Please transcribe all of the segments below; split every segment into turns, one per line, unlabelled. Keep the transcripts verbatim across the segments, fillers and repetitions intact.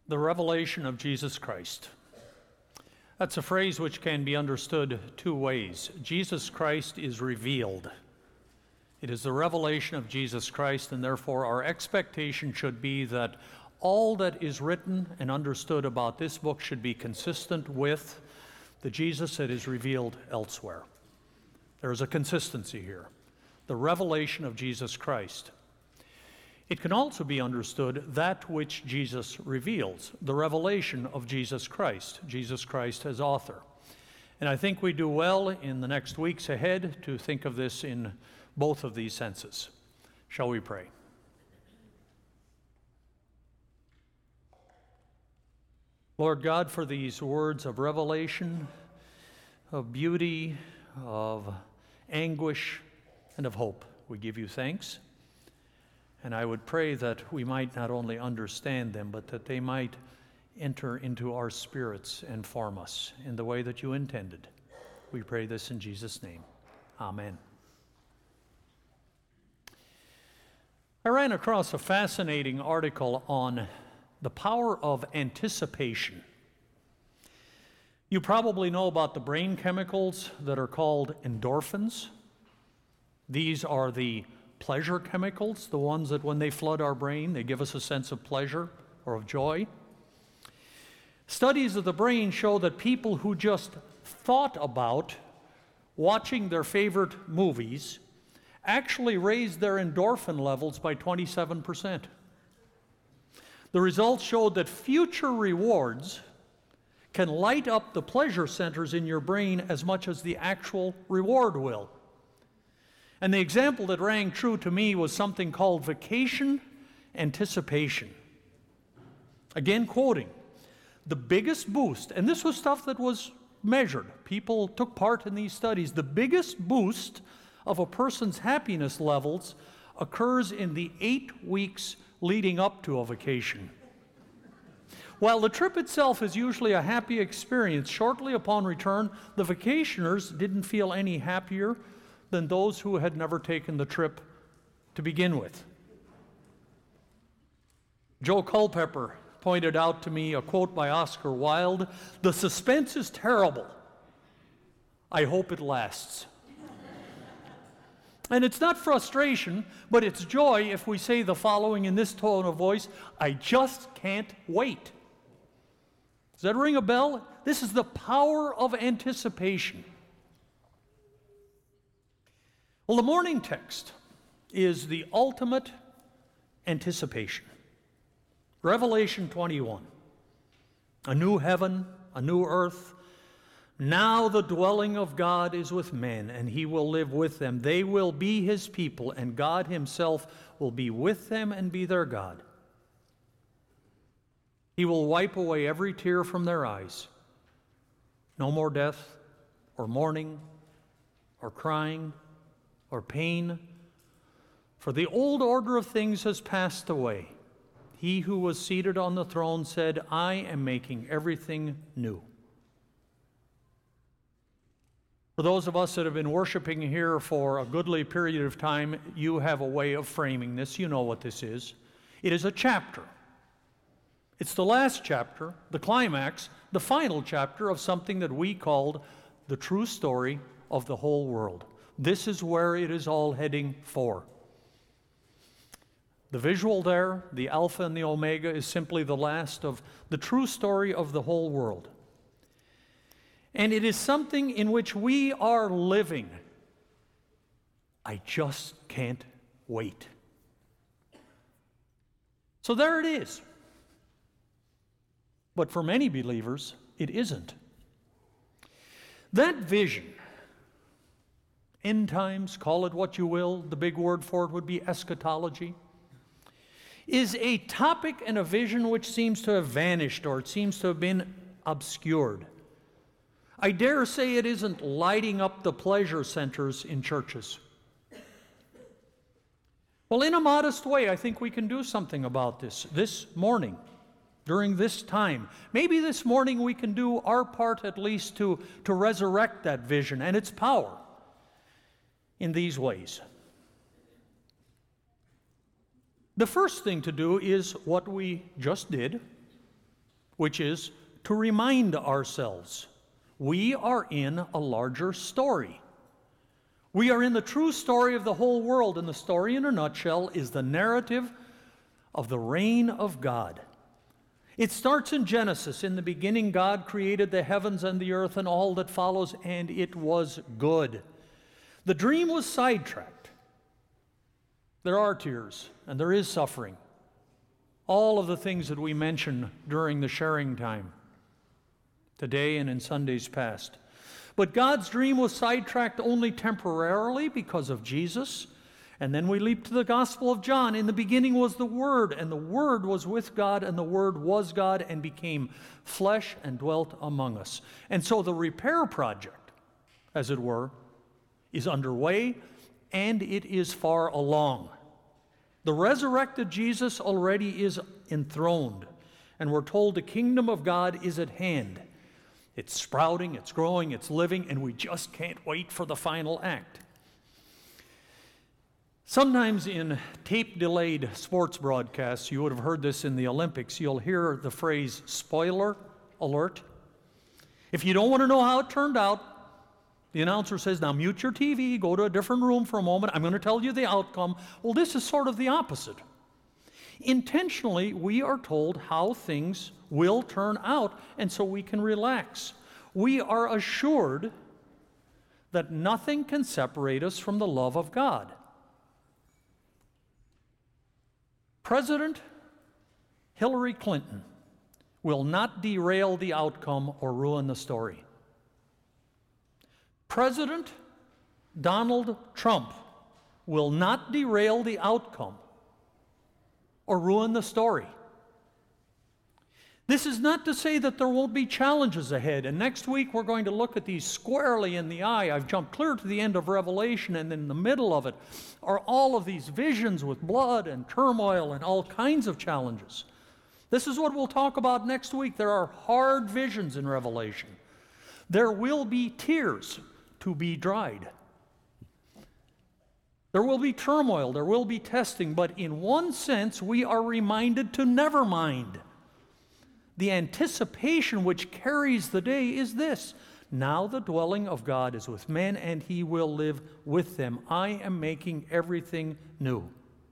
The revelation of Jesus Christ. That's a phrase which can be understood two ways. Jesus Christ is revealed. It is the revelation of Jesus Christ, and therefore our expectation should be that all that is written and understood about this book should be consistent with the Jesus that is revealed elsewhere. There is a consistency here. The revelation of Jesus Christ. It can also be understood that which Jesus reveals, the revelation of Jesus Christ, Jesus Christ as author. And I think we do well in the next weeks ahead to think of this in both of these senses. Shall we pray? Lord God, for these words of revelation, of beauty, of anguish, and of hope, we give you thanks. And I would pray that we might not only understand them, but that they might enter into our spirits and form us in the way that you intended. We pray this in Jesus' name. Amen. I ran across a fascinating article on the power of anticipation. You probably know about the brain chemicals that are called endorphins. These are the pleasure chemicals, the ones that when they flood our brain, they give us a sense of pleasure or of joy. Studies of the brain show that people who just thought about watching their favorite movies actually raised their endorphin levels by twenty-seven percent. The results showed that future rewards can light up the pleasure centers in your brain as much as the actual reward will. And the example that rang true to me was something called vacation anticipation. Again, quoting, the biggest boost, and this was stuff that was measured. People took part in these studies. The biggest boost of a person's happiness levels occurs in the eight weeks leading up to a vacation. While the trip itself is usually a happy experience, shortly upon return, the vacationers didn't feel any happier than those who had never taken the trip to begin with. Joe Culpepper pointed out to me a quote by Oscar Wilde, "The suspense is terrible. I hope it lasts." And it's not frustration, but it's joy if we say the following in this tone of voice, "I just can't wait." Does that ring a bell? This is the power of anticipation. Well, the morning text is the ultimate anticipation. Revelation twenty-one, a new heaven, a new earth. Now the dwelling of God is with men, and he will live with them. They will be his people, and God himself will be with them and be their God. He will wipe away every tear from their eyes. No more death, or mourning, or crying, or pain, for the old order of things has passed away. He who was seated on the throne said, "I am making everything new." For those of us that have been worshiping here for a goodly period of time, you have a way of framing this. You know what this is. It is a chapter. It's the last chapter, the climax, the final chapter of something that we called the true story of the whole world. This is where it is all heading for. The visual there, the Alpha and the Omega, is simply the last of the true story of the whole world. And it is something in which we are living. I just can't wait. So there it is. But for many believers, it isn't. That vision, end times, call it what you will, the big word for it would be eschatology, is a topic and a vision which seems to have vanished, or it seems to have been obscured. I dare say it isn't lighting up the pleasure centers in churches. Well, in a modest way, I think we can do something about this this morning, during this time. Maybe this morning we can do our part at least to, to resurrect that vision and its power in these ways. The first thing to do is what we just did. which is to remind ourselves we are in a larger story. We are in the true story of the whole world, and the story in a nutshell is the narrative of the reign of God. It starts in Genesis. In the beginning, God created the heavens and the earth and all that follows, and it was good. The dream was sidetracked. There are tears, and there is suffering. All of the things that we mention during the sharing time, today and in Sundays past. But God's dream was sidetracked only temporarily because of Jesus. And then we leap to the Gospel of John. In the beginning was the Word, and the Word was with God, and the Word was God, and became flesh and dwelt among us. And so the repair project, as it were, is underway, and it is far along. The resurrected Jesus already is enthroned, and we're told the kingdom of God is at hand. It's sprouting, it's growing, it's living, and we just can't wait for the final act. Sometimes in tape-delayed sports broadcasts, you would have heard this in the Olympics, you'll hear the phrase, spoiler alert. If you don't want to know how it turned out, the announcer says, now mute your T V, go to a different room for a moment, I'm going to tell you the outcome. Well, this is sort of the opposite. Intentionally, we are told how things will turn out, and so we can relax. We are assured that nothing can separate us from the love of God. President Hillary Clinton will not derail the outcome or ruin the story. President Donald Trump will not derail the outcome or ruin the story. This is not to say that there won't be challenges ahead, and next week we're going to look at these squarely in the eye. I've jumped clear to the end of Revelation, and in the middle of it are all of these visions with blood and turmoil and all kinds of challenges. This is what we'll talk about next week. There are hard visions in Revelation. There will be tears to be dried. There will be turmoil, there will be testing, but in one sense we are reminded to never mind. The anticipation which carries the day is this: now the dwelling of God is with men, and he will live with them. I am making everything new.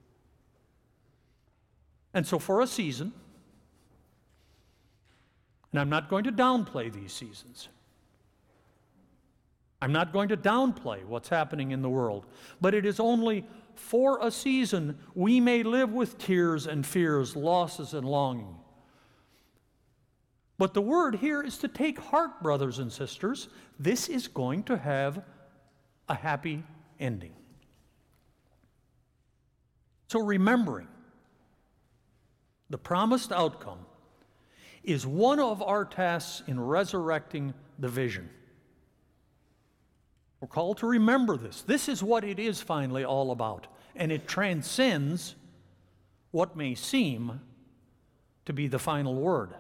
And so for a season, and I'm not going to downplay these seasons, I'm not going to downplay what's happening in the world, but it is only for a season we may live with tears and fears, losses and longing. But the word here is to take heart, brothers and sisters. This is going to have a happy ending. So remembering the promised outcome is one of our tasks in resurrecting the vision. We're called to remember this. This is what it is finally all about, and it transcends what may seem to be the final word.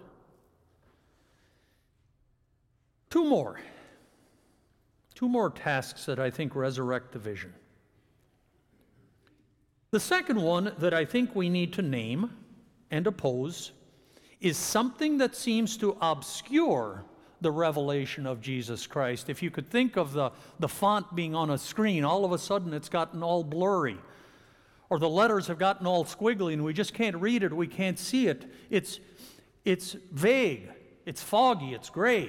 Two more. Two more tasks that I think resurrect the vision. The second one that I think we need to name and oppose is something that seems to obscure the revelation of Jesus Christ. If you could think of the, the font being on a screen, all of a sudden it's gotten all blurry. Or the letters have gotten all squiggly and we just can't read it, we can't see it. It's, it's vague, it's foggy, it's gray.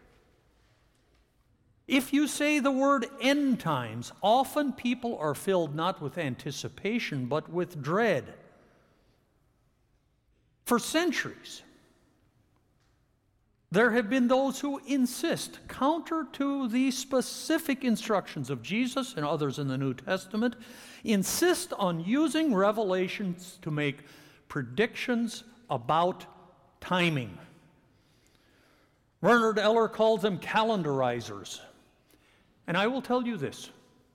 If you say the word end times, often people are filled not with anticipation, but with dread. For centuries, there have been those who insist, counter to the specific instructions of Jesus and others in the New Testament, insist on using revelations to make predictions about timing. Bernard Eller calls them calendarizers. And I will tell you this: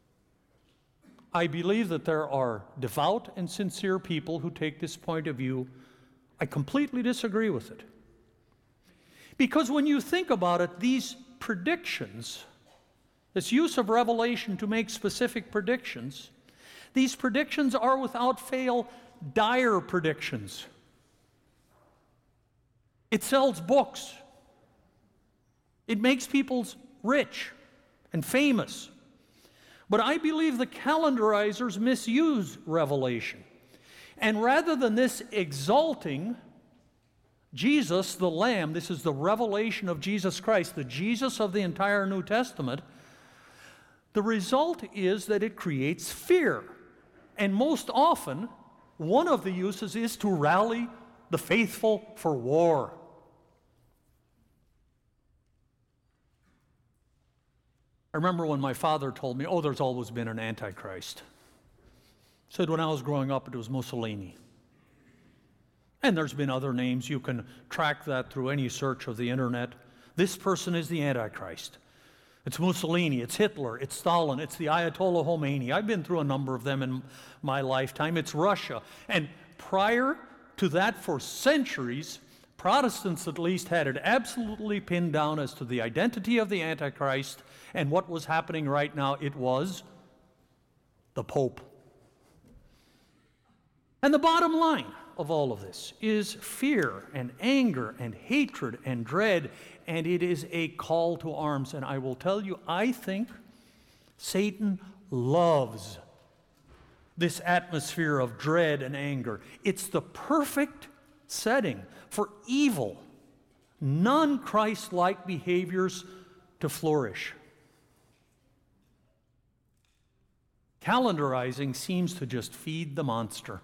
I believe that there are devout and sincere people who take this point of view. I completely disagree with it. Because when you think about it, these predictions, this use of revelation to make specific predictions, these predictions are without fail dire predictions. It sells books. It makes people rich and famous. But I believe the calendarizers misuse Revelation. And rather than this exalting Jesus, the Lamb, this is the revelation of Jesus Christ, the Jesus of the entire New Testament, the result is that it creates fear. And most often, one of the uses is to rally the faithful for war. I remember when my father told me, oh, there's always been an Antichrist. He said when I was growing up, it was Mussolini. And there's been other names. You can track that through any search of the internet. This person is the Antichrist. It's Mussolini, it's Hitler, it's Stalin, it's the Ayatollah Khomeini. I've been through a number of them in my lifetime. It's Russia. And prior to that, for centuries, Protestants at least had it absolutely pinned down as to the identity of the Antichrist and what was happening right now. It was the Pope. And the bottom line of all of this is fear and anger and hatred and dread, and it is a call to arms. And I will tell you, I think Satan loves this atmosphere of dread and anger. It's the perfect setting for evil, non-Christ-like behaviors to flourish. Calendarizing seems to just feed the monster.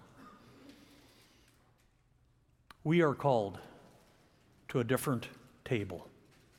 We are called to a different table.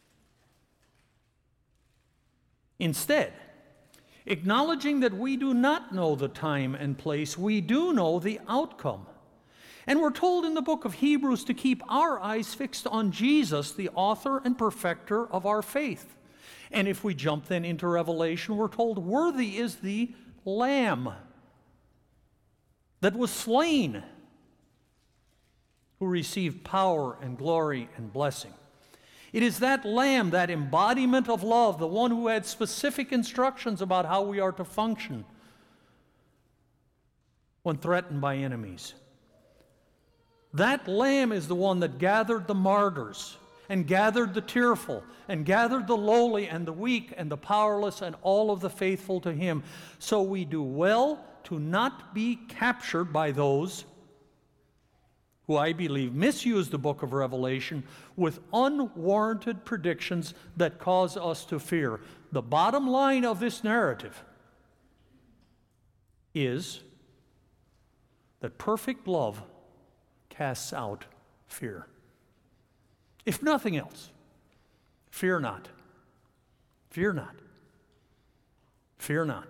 Instead, acknowledging that we do not know the time and place, we do know the outcome. And we're told in the book of Hebrews to keep our eyes fixed on Jesus, the author and perfecter of our faith. And if we jump then into Revelation, we're told, worthy is the Lamb that was slain, who received power and glory and blessing. It is that Lamb, that embodiment of love, the one who had specific instructions about how we are to function when threatened by enemies. That Lamb is the one that gathered the martyrs and gathered the tearful and gathered the lowly and the weak and the powerless and all of the faithful to him. So we do well to not be captured by those who I believe misuse the book of Revelation with unwarranted predictions that cause us to fear. The bottom line of this narrative is that perfect love casts out fear. If nothing else, fear not. Fear not. Fear not.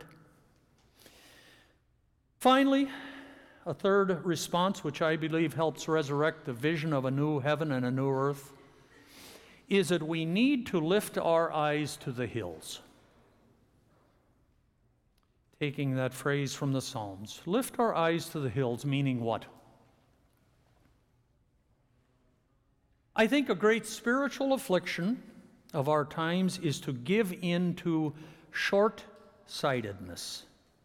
Finally, a third response, which I believe helps resurrect the vision of a new heaven and a new earth, is that we need to lift our eyes to the hills. Taking that phrase from the Psalms, lift our eyes to the hills, meaning what? I think a great spiritual affliction of our times is to give in to short-sightedness.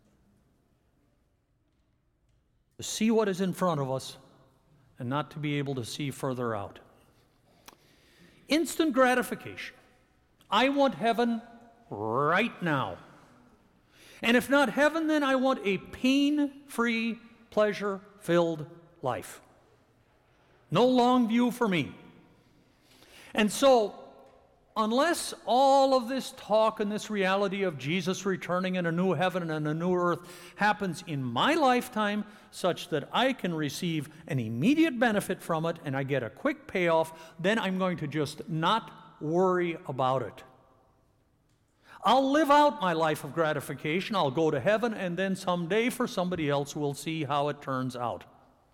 To see what is in front of us and not to be able to see further out. Instant gratification. I want heaven right now. And if not heaven, then I want a pain-free, pleasure-filled life. No long view for me. And so, unless all of this talk and this reality of Jesus returning in a new heaven and a new earth happens in my lifetime such that I can receive an immediate benefit from it and I get a quick payoff, then I'm going to just not worry about it. I'll live out my life of gratification. I'll go to heaven, and then someday for somebody else we'll see how it turns out.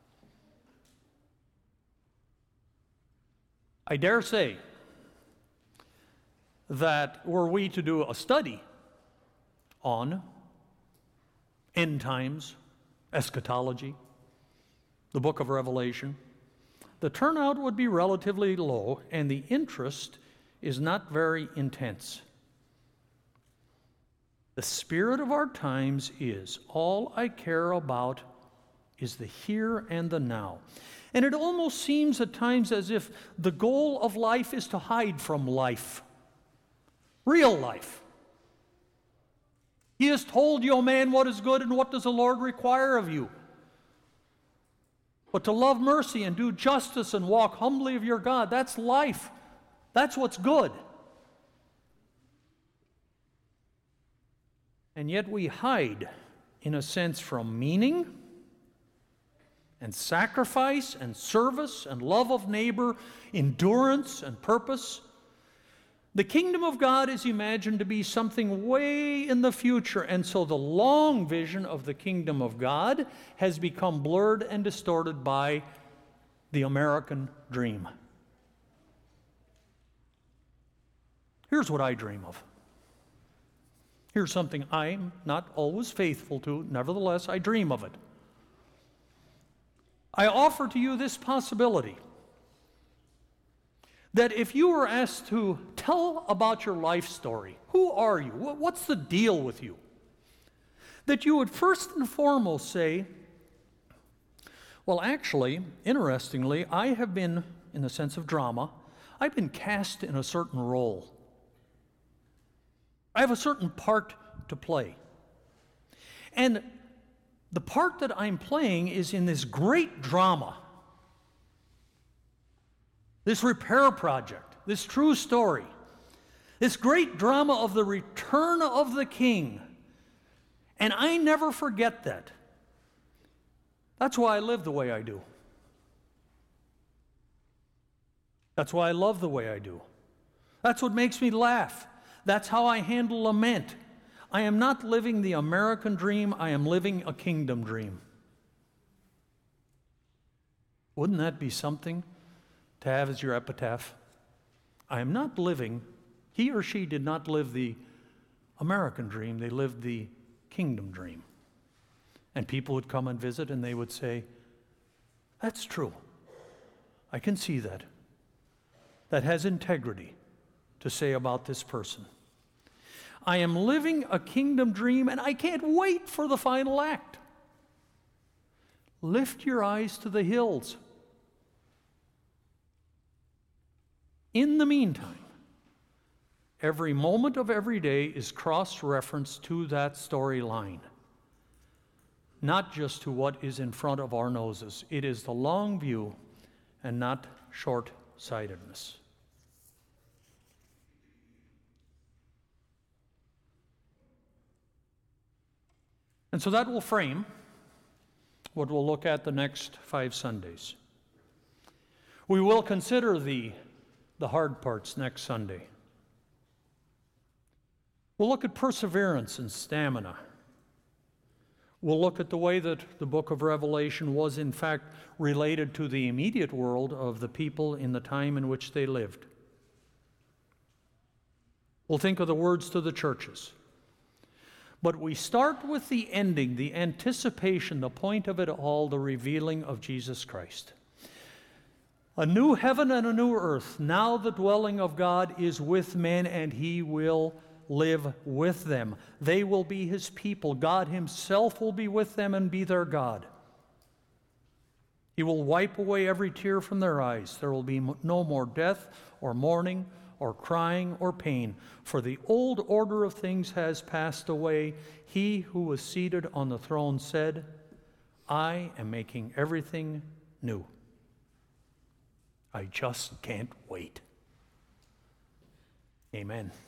I dare say that were we to do a study on end times, eschatology, the book of Revelation, the turnout would be relatively low and the interest is not very intense. The spirit of our times is all I care about is the here and the now. And it almost seems at times as if the goal of life is to hide from life, real life. He has told you, O man, what is good and what does the Lord require of you? But to love mercy and do justice and walk humbly of your God, that's life. That's what's good. And yet we hide, in a sense, from meaning and sacrifice and service and love of neighbor, endurance and purpose. The kingdom of God is imagined to be something way in the future, and so the long vision of the kingdom of God has become blurred and distorted by the American dream. Here's what I dream of. Here's something I'm not always faithful to, nevertheless I dream of it. I offer to you this possibility, that if you were asked to tell about your life story, who are you? What's the deal with you? That you would first and foremost say, well, actually, interestingly, I have been, in the sense of drama, I've been cast in a certain role. I have a certain part to play. And the part that I'm playing is in this great drama, this repair project, this true story, this great drama of the return of the King. And I never forget that. That's why I live the way I do. That's why I love the way I do. That's what makes me laugh. That's how I handle lament. I am not living the American dream, I am living a kingdom dream. Wouldn't that be something to have as your epitaph? I am not living, he or she did not live the American dream, they lived the kingdom dream. And people would come and visit and they would say, that's true. I can see that. That has integrity to say about this person. I am living a kingdom dream and I can't wait for the final act. Lift your eyes to the hills. In the meantime, every moment of every day is cross-referenced to that storyline, not just to what is in front of our noses. It is the long view and not short-sightedness. And so that will frame what we'll look at the next five Sundays. We will consider the, the hard parts next Sunday. We'll look at perseverance and stamina. We'll look at the way that the book of Revelation was in fact related to the immediate world of the people in the time in which they lived. We'll think of the words to the churches. But we start with the ending, the anticipation, the point of it all, the revealing of Jesus Christ. A new heaven and a new earth. Now the dwelling of God is with men, and he will live with them. They will be his people. God himself will be with them and be their God. He will wipe away every tear from their eyes. There will be no more death or mourning or crying or pain, for the old order of things has passed away. He who was seated on the throne said, I am making everything new. I just can't wait. Amen.